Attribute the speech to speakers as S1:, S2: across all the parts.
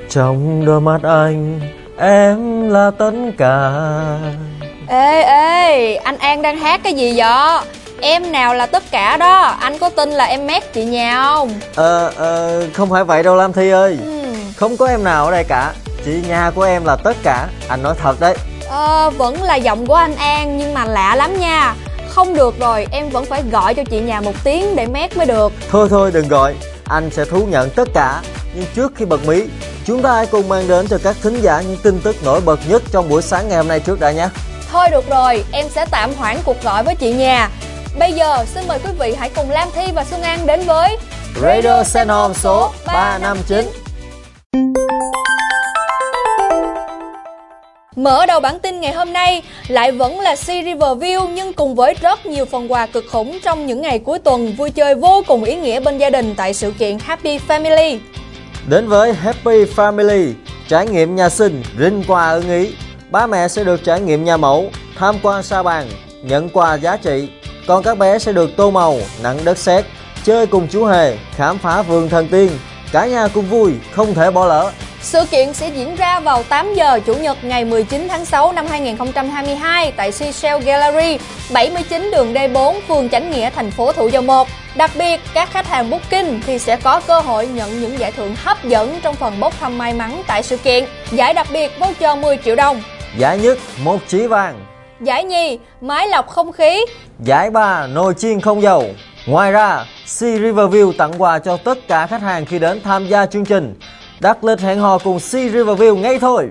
S1: Trong đôi mắt anh, em là tất cả.
S2: Ê, anh An đang hát cái gì vậy? Em nào là tất cả đó, anh có tin là em mét chị nhà không?
S1: Không phải vậy đâu Lam Thi ơi. Không có em nào ở đây cả. Chị nhà của em là tất cả. Anh nói thật đấy.
S2: Vẫn là giọng của anh An nhưng mà lạ lắm nha. Không được rồi, em vẫn phải gọi cho chị nhà một tiếng để mét mới được.
S1: Thôi đừng gọi. Anh sẽ thú nhận tất cả. Nhưng trước khi bật mí, chúng ta hãy cùng mang đến cho các thính giả những tin tức nổi bật nhất trong buổi sáng ngày hôm nay trước đã nhé.
S2: Thôi được rồi, em sẽ tạm hoãn cuộc gọi với chị nhà. Bây giờ xin mời quý vị hãy cùng Lam Thi và Xuân An đến với
S1: Radio Sennheiser số 359.
S2: Mở đầu bản tin ngày hôm nay lại vẫn là Sea River View, nhưng cùng với rất nhiều phần quà cực khủng trong những ngày cuối tuần vui chơi vô cùng ý nghĩa bên gia đình tại sự kiện Happy Family.
S1: Đến với Happy Family, trải nghiệm nhà sinh, rinh quà ưng ý. Ba mẹ sẽ được trải nghiệm nhà mẫu, tham quan sa bàn, nhận quà giá trị. Còn các bé sẽ được tô màu, nặn đất sét, chơi cùng chú hề, khám phá vườn thần tiên. Cả nhà cùng vui, không thể bỏ lỡ.
S2: Sự kiện sẽ diễn ra vào 8 giờ Chủ nhật ngày 19 tháng 6 năm 2022 tại Seashell Gallery, 79 đường D4, phường Chánh Nghĩa, thành phố Thủ Dầu Một. Đặc biệt, các khách hàng booking thì sẽ có cơ hội nhận những giải thưởng hấp dẫn trong phần bốc thăm may mắn tại sự kiện. Giải đặc biệt voucher 10 triệu đồng.
S1: Giải nhất, một chỉ vàng.
S2: Giải nhì, máy lọc không khí.
S1: Giải ba, nồi chiên không dầu. Ngoài ra, Sea Riverview tặng quà cho tất cả khách hàng khi đến tham gia chương trình. Đặt lịch hẹn hò cùng Sea Riverview ngay thôi.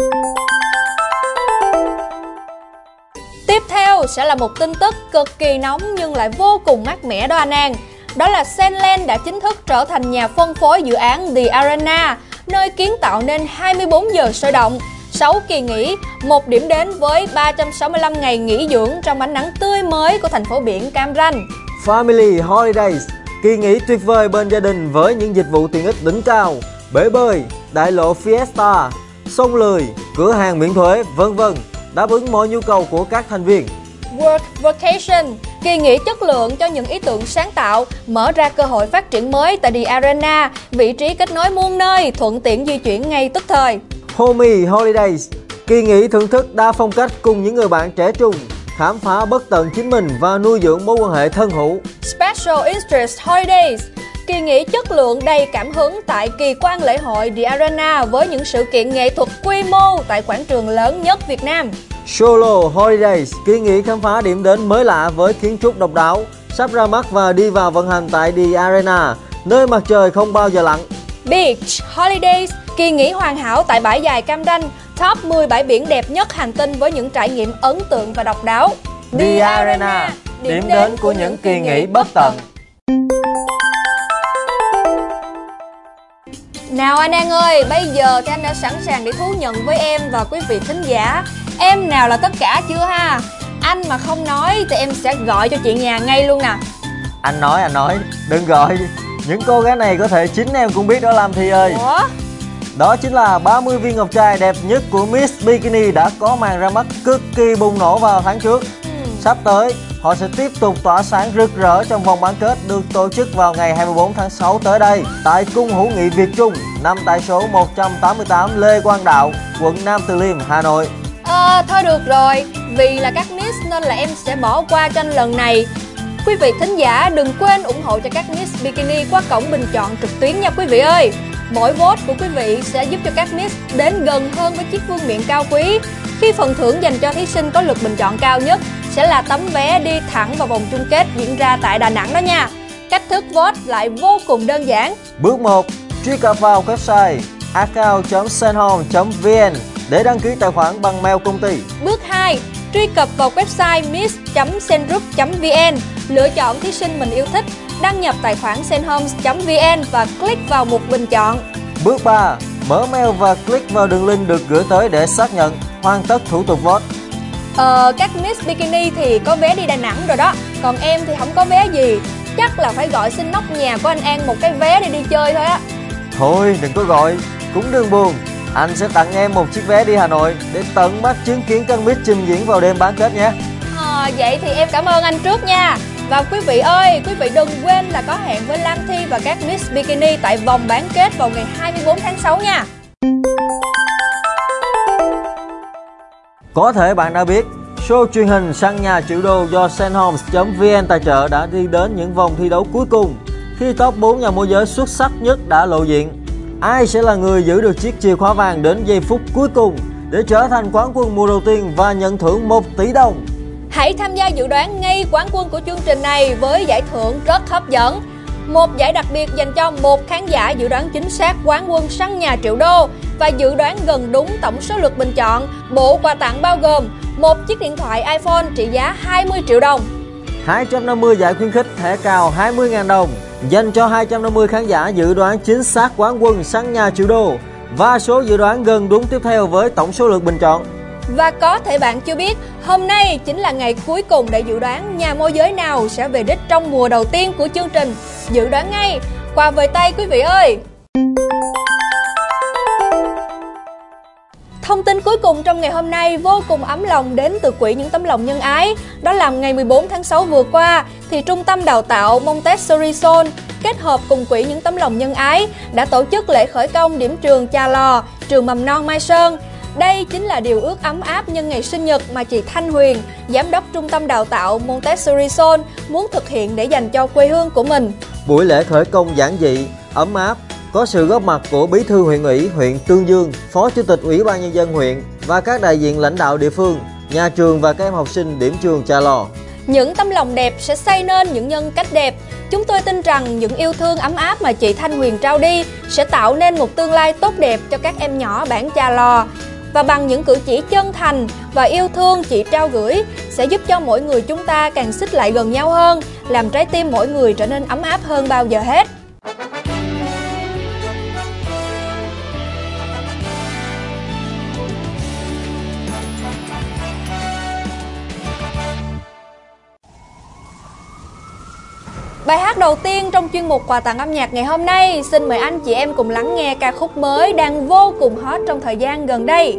S2: Tiếp theo sẽ là một tin tức cực kỳ nóng nhưng lại vô cùng mát mẻ đó anh An. Đó là Sandland đã chính thức trở thành nhà phân phối dự án The Arena, nơi kiến tạo nên 24 giờ sôi động, 6 kỳ nghỉ, một điểm đến với 365 ngày nghỉ dưỡng trong ánh nắng tươi mới của thành phố biển Cam Ranh.
S1: Family Holidays, kỳ nghỉ tuyệt vời bên gia đình với những dịch vụ tiện ích đỉnh cao, bể bơi, đại lộ Fiesta, sông lười, cửa hàng miễn thuế, vân vân, đáp ứng mọi nhu cầu của các thành viên.
S2: Work Vacation, kỳ nghỉ chất lượng cho những ý tưởng sáng tạo, mở ra cơ hội phát triển mới tại The Arena, vị trí kết nối muôn nơi, thuận tiện di chuyển ngay tức thời.
S1: Homey Holidays, kỳ nghỉ thưởng thức đa phong cách cùng những người bạn trẻ trung, khám phá bất tận chính mình và nuôi dưỡng mối quan hệ thân hữu.
S2: Special Interest Holidays, kỳ nghỉ chất lượng đầy cảm hứng tại kỳ quan lễ hội The Arena với những sự kiện nghệ thuật quy mô tại quảng trường lớn nhất Việt Nam.
S1: Solo Holidays, kỳ nghỉ khám phá điểm đến mới lạ với kiến trúc độc đáo, sắp ra mắt và đi vào vận hành tại The Arena, nơi mặt trời không bao giờ lặn.
S2: Beach Holidays, kỳ nghỉ hoàn hảo tại bãi dài Cam Ranh, top 10 bãi biển đẹp nhất hành tinh với những trải nghiệm ấn tượng và độc đáo.
S1: The Arena, điểm đến của những kỳ nghỉ bất tận.
S2: Nào anh An ơi, bây giờ thì anh đã sẵn sàng để thú nhận với em và quý vị thính giả. Em nào là tất cả chưa ha? Anh mà không nói thì em sẽ gọi cho chị nhà ngay luôn nè.
S1: Anh nói, đừng gọi. Những cô gái này có thể chính em cũng biết đó Lam Thi ơi.
S2: Ủa?
S1: Đó chính là 30 viên ngọc trai đẹp nhất của Miss Bikini đã có màn ra mắt cực kỳ bùng nổ vào tháng trước. Sắp tới, họ sẽ tiếp tục tỏa sáng rực rỡ trong vòng bán kết được tổ chức vào ngày 24 tháng 6 tới đây tại Cung hữu nghị Việt Trung, nằm tại số 188 Lê Quang Đạo, quận Nam Từ Liêm, Hà Nội.
S2: Thôi được rồi, vì là các Miss nên là em sẽ bỏ qua tranh lần này. Quý vị thính giả đừng quên ủng hộ cho các Miss Bikini qua cổng bình chọn trực tuyến nha quý vị ơi. Mỗi vote của quý vị sẽ giúp cho các Miss đến gần hơn với chiếc vương miện cao quý. Khi phần thưởng dành cho thí sinh có lượt bình chọn cao nhất sẽ là tấm vé đi thẳng vào vòng chung kết diễn ra tại Đà Nẵng đó nha. Cách thức vote lại vô cùng đơn giản.
S1: Bước 1. Truy cập vào website account.sennheiser.vn để đăng ký tài khoản bằng mail công ty.
S2: Bước 2. Truy cập vào website miss.sennheiser.vn, lựa chọn thí sinh mình yêu thích, đăng nhập tài khoản sennheiser.vn và click vào mục bình chọn.
S1: Bước 3. Mở mail và click vào đường link được gửi tới để xác nhận, hoàn tất thủ tục vote.
S2: Các Miss Bikini thì có vé đi Đà Nẵng rồi đó, còn em thì không có vé gì. Chắc là phải gọi xin nóc nhà của anh An một cái vé để đi chơi thôi á.
S1: Thôi đừng có gọi, cũng đừng buồn. Anh sẽ tặng em một chiếc vé đi Hà Nội để tận mắt chứng kiến các Miss trình diễn vào đêm bán kết nhé.
S2: Vậy thì em cảm ơn anh trước nha. Và quý vị ơi, quý vị đừng quên là có hẹn với Lam Thi và các Miss Bikini tại vòng bán kết vào ngày 24 tháng 6 nha.
S1: Có thể bạn đã biết, show truyền hình Săn Nhà Triệu Đô do Sendhomes.vn tài trợ đã đi đến những vòng thi đấu cuối cùng khi top 4 nhà môi giới xuất sắc nhất đã lộ diện. Ai sẽ là người giữ được chiếc chìa khóa vàng đến giây phút cuối cùng để trở thành quán quân mùa đầu tiên và nhận thưởng 1 tỷ đồng?
S2: Hãy tham gia dự đoán ngay quán quân của chương trình này với giải thưởng rất hấp dẫn. Một giải đặc biệt dành cho một khán giả dự đoán chính xác quán quân Săn Nhà Triệu Đô và dự đoán gần đúng tổng số lượt bình chọn. Bộ quà tặng bao gồm một chiếc điện thoại iPhone trị giá 20 triệu đồng,
S1: 250 giải khuyến khích thẻ cào 20.000 đồng dành cho 250 khán giả dự đoán chính xác quán quân Săn Nhà Triệu Đô và số dự đoán gần đúng tiếp theo với tổng số lượt bình chọn.
S2: Và có thể bạn chưa biết, hôm nay chính là ngày cuối cùng để dự đoán nhà môi giới nào sẽ về đích trong mùa đầu tiên của chương trình. Dự đoán ngay, quà về tay quý vị ơi! Thông tin cuối cùng trong ngày hôm nay vô cùng ấm lòng đến từ Quỹ Những Tấm Lòng Nhân Ái. Đó là ngày 14 tháng 6 vừa qua, thì Trung tâm Đào tạo Montessori Zone kết hợp cùng Quỹ Những Tấm Lòng Nhân Ái đã tổ chức lễ khởi công điểm trường Chà Lò, trường mầm non Mai Sơn. Đây chính là điều ước ấm áp nhân ngày sinh nhật mà chị Thanh Huyền, Giám đốc Trung tâm Đào tạo Montessori Zone muốn thực hiện để dành cho quê hương của mình.
S1: Buổi lễ khởi công giản dị, ấm áp, có sự góp mặt của Bí thư huyện ủy huyện Tương Dương, Phó Chủ tịch Ủy ban Nhân dân huyện và các đại diện lãnh đạo địa phương, nhà trường và các em học sinh điểm trường Chà Lò.
S2: Những tấm lòng đẹp sẽ xây nên những nhân cách đẹp. Chúng tôi tin rằng những yêu thương ấm áp mà chị Thanh Huyền trao đi sẽ tạo nên một tương lai tốt đẹp cho các em nhỏ bản Chà Lò. Và bằng những cử chỉ chân thành và yêu thương chị trao gửi sẽ giúp cho mỗi người chúng ta càng xích lại gần nhau hơn, làm trái tim mỗi người trở nên ấm áp hơn bao giờ hết. Bài hát đầu tiên trong chuyên mục quà tặng âm nhạc ngày hôm nay, xin mời anh chị em cùng lắng nghe ca khúc mới đang vô cùng hot trong thời gian gần đây.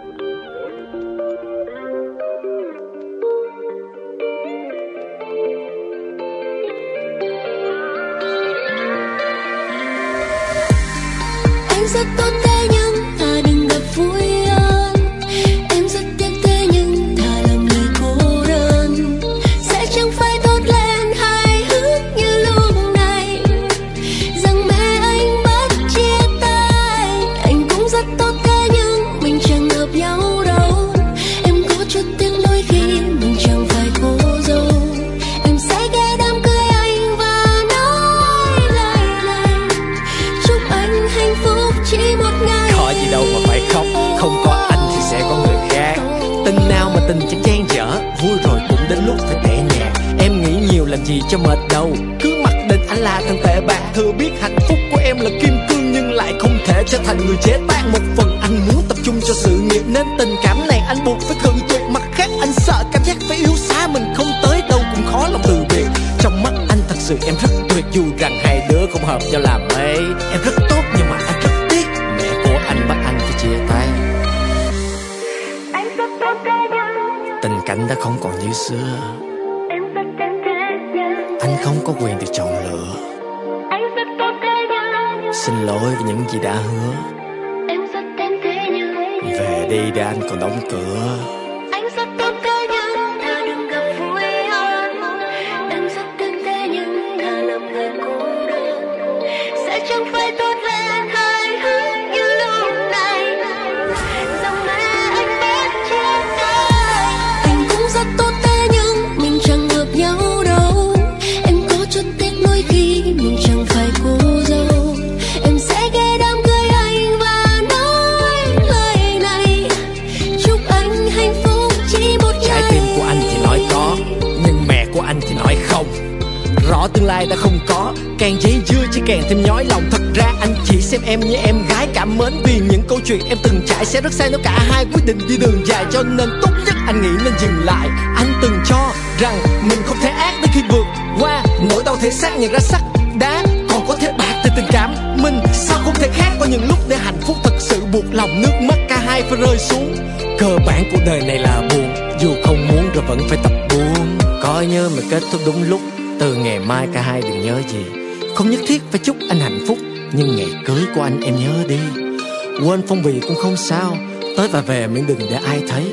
S3: Anh rất tốt thế nhưng ta đừng gặp vui hơn. Em rất tiếc thế nhưng ta làm người cô đơn. Sẽ chẳng phải tốt lên hài hước như lúc này rằng mẹ anh bắt chia tay. Anh cũng rất tốt thế nhưng mình chẳng hợp nhau đâu. Em có chút tiếc đôi khi mình chẳng phải cô dâu. Em sẽ ghé đám cưới anh và nói lời này chúc anh hạnh phúc chỉ một ngày.
S4: Có gì đâu mà phải khóc, không có anh thì sẽ có người khác. Tình nào mà tình chẳng gian dở, vui rồi cũng đến lúc phải tẻ nhạt. Em nghĩ nhiều làm gì cho mệt đầu, cứ mặc định anh là thằng tệ bạc. Thừa biết hạnh phúc của em là kim cương nhưng lại không thể trở thành người chế tan. Một phần anh muốn tập trung cho sự nghiệp nên tình cảm này anh buộc phải cự tuyệt. Mặt khác anh sợ cảm giác phải yêu xa mình không tới đâu cũng khó lòng từ biệt. Trong mắt anh thật sự em rất tuyệt, dù rằng hai đứa không hợp nhau làm mấy. Em rất tốt nhưng mà anh rất tiếc mẹ của anh bắt anh phải chia tay.
S3: Anh rất tốt thế nhưng
S4: Tình cảnh đã không còn như xưa,
S3: em rất tiếc thế nhưng
S4: anh không có quyền được chọn lựa.
S3: anh rất tốt thế nhưng
S4: Xin lỗi vì những gì đã hứa,
S3: em rất tiếc thế nhưng
S4: về đi để anh còn đóng cửa.
S3: anh rất tốt thế nhưng ta đừng gặp vui hơn. Em rất tiếc thế nhưng ta làm người cô đơn. Sẽ chẳng phải tốt lên hài hước như lúc này rằng mẹ anh bắt chia tay. Anh cũng rất tốt thế nhưng mình chẳng hợp nhau đâu. Em có chút tiếc đôi khi mình chẳng phải cô dâu. Em sẽ ghé đám cưới anh và nói lời này chúc anh hạnh phúc chỉ một ngày.
S4: Trái tim của anh thì nói có, nhưng mẹ của anh thì nói không. Rõ tương lai đã không có, càng giấy dưa chỉ càng thêm nhói lòng. Thật ra anh chỉ xem em như em gái cảm mến, vì những câu chuyện em từng trải sẽ rất sai nếu cả hai quyết định đi đường dài. Cho nên tốt nhất anh nghĩ nên dừng lại. Anh từng cho rằng mình không thể ác đến khi vượt qua nỗi đau thể xác, nhận ra sắc đá còn có thể bạc từ tình cảm. Mình sao không thể khác, có những lúc để hạnh phúc thật sự buộc lòng nước mắt cả hai phải rơi xuống. Cơ bản của đời này là buồn, dù không muốn rồi vẫn phải tập buông. Coi như mà kết thúc đúng lúc, từ ngày mai cả hai đừng nhớ gì. Không nhất thiết phải chúc anh hạnh phúc, nhưng ngày cưới của anh em nhớ đi. Quên phong bì cũng không sao, tới và về miễn đừng để ai thấy.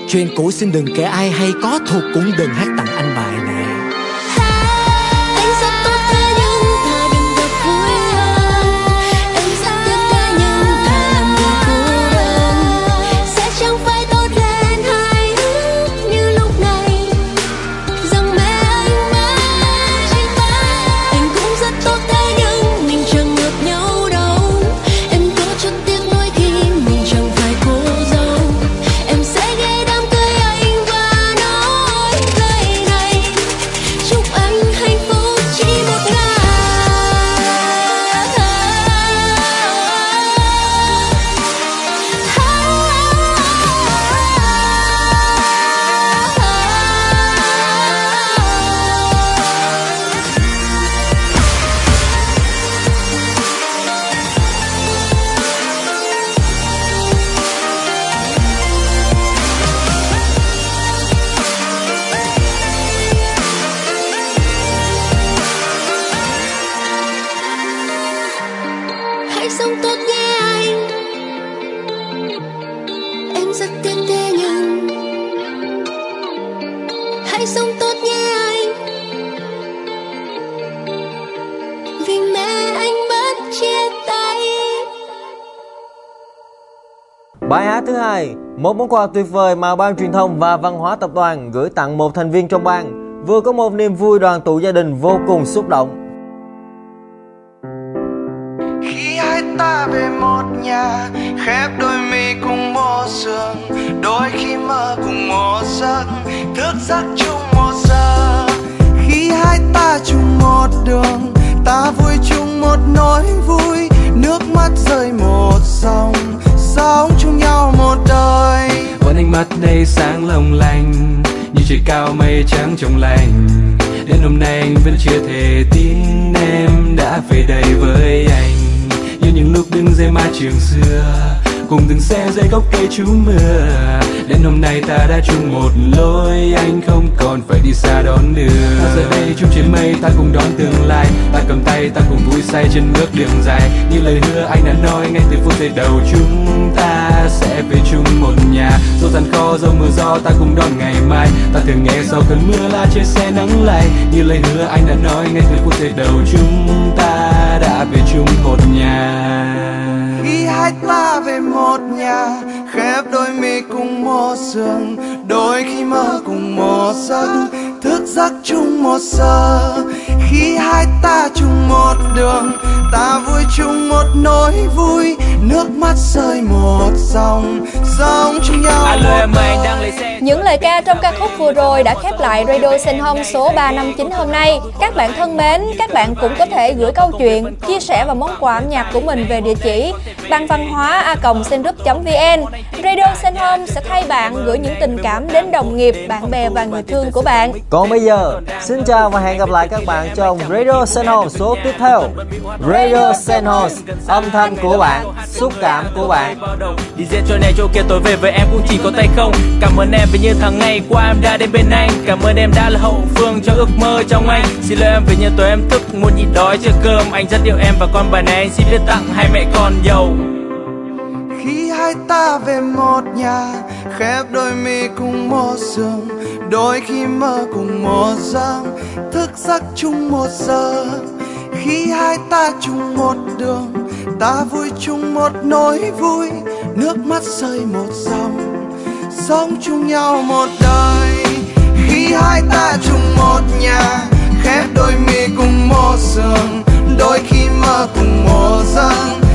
S4: Chuyện cũ xin đừng kể ai hay, có thuộc cũng đừng hát tặng anh bài này.
S3: Anh rất tốt thế nhưng thà đừng gặp vui hơn. Em rất tiếc thế nhưng thà làm người cô đơn. Sẽ chẳng phải tốt lên hài hước như lúc này, rằng mẹ anh mãi trên vai. Anh cũng rất tốt thế nhưng mình chẳng ngược nhau đâu. Em có chút tiếc nuối khi mình chẳng phải cô dâu. Em sẽ ghé đám cưới anh và nói lời này, chúc anh hạnh phúc chỉ một ngày. Hãy sống tốt nhé anh. Em rất tiếc thế nhưng hãy sống tốt nhé anh, vì mẹ anh bất chia tay.
S1: Bài hát thứ hai, một món quà tuyệt vời mà Ban Truyền thông và Văn hóa Tập đoàn gửi tặng một thành viên trong ban, vừa có một niềm vui đoàn tụ gia đình vô cùng xúc động.
S5: Khi hai ta về một nhà, khép đôi mi cùng một giường, đôi khi mơ cùng một giấc, thức giấc chung một giờ. Khi hai ta chung một đường, ta vui chung một nỗi vui, nước mắt rơi một dòng, sống chung nhau một đời.
S6: Vẫn ánh mắt đây sáng long lanh, như trời cao mây trắng trong lành. Đến hôm nay anh vẫn chưa thể tin em đã về đây với anh. Như những lúc đứng dưới mái trường xưa, cùng từng xe dưới gốc cây trú mưa. Đến hôm nay ta đã chung một lối, anh không còn phải đi xa đón đưa. Ta giờ đây chung trên mây, ta cùng đón tương lai. Ta cầm tay, ta cùng vui say trên bước đường dài. Như lời hứa anh đã nói ngay từ phút giây đầu, chúng ta sẽ về chung một nhà. Dẫu gian khó, dẫu mưa gió, ta cùng đón ngày mai. Ta thường nghe sau cơn mưa là trên xe nắng lay. Như lời hứa anh đã nói ngay từ phút giây đầu, chúng ta đã về chung một nhà.
S5: Khi hai ta về một nhà, khép đôi mi cùng một giường, đôi khi mơ cùng một giấc, thức giấc chung một giờ. Khi hai ta chung một đường, ta vui chung một nỗi vui, nước mắt rơi một dòng, sống chung nhau một đời.
S2: Những lời ca trong ca khúc vừa rồi đã khép lại Radio Send Home số 359 hôm nay. Các bạn thân mến, các bạn cũng có thể gửi câu chuyện, chia sẻ và món quà âm nhạc của mình về địa chỉ banvanhoa@sendgroup.vn. Radio Send Home sẽ thay bạn gửi những tình cảm đến đồng nghiệp, bạn bè và người thương của bạn.
S1: Còn bây giờ, xin chào và hẹn gặp lại các bạn trong Radio Send Home số tiếp theo. Radio Send Home, âm thanh của bạn, xúc cảm của bạn.
S7: Đi dễ chỗ này chỗ kia, tối về với em cũng chỉ có tay không. Cảm ơn em vì như tháng ngày qua em đã đến bên anh. Cảm ơn em đã là hậu phương cho ước mơ trong anh. Xin lỗi em vì như tối em thức muốn nhịn đói chưa cơm. Anh rất yêu em và con bài này anh xin viết tặng hai mẹ con giàu.
S5: Khi hai ta về một nhà, khép đôi mi cùng một giường, đôi khi mơ cùng một giấc, thức giấc chung một giờ. Khi hai ta chung một đường, ta vui chung một nỗi vui, nước mắt rơi một dòng, sống chung nhau một đời. Khi hai ta chung một nhà, khép đôi mi cùng một giường, đôi khi mơ cùng một giấc,